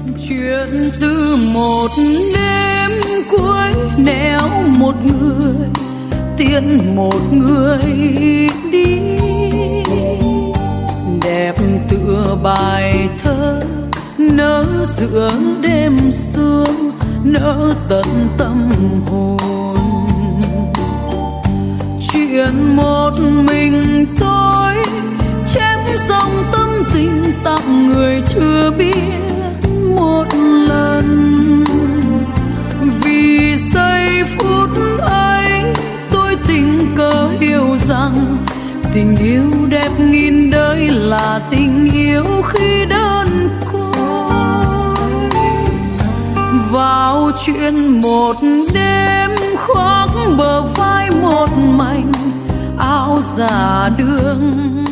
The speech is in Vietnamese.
Chuyện từ một đêm cuối nẻo một người tiễn một người đi, đẹp tựa bài thơ nở giữa đêm sương, nở tận tâm hồn. Chuyện một mình tôi chém dòng tâm tình tặng người chưa biết một lần. Vì giây phút ấy tôi tình cờ hiểu rằng tình yêu đẹp nghìn đời là tình yêu khi đơn côi. Vào chuyện một đêm khoác bờ vai một mảnh áo già đường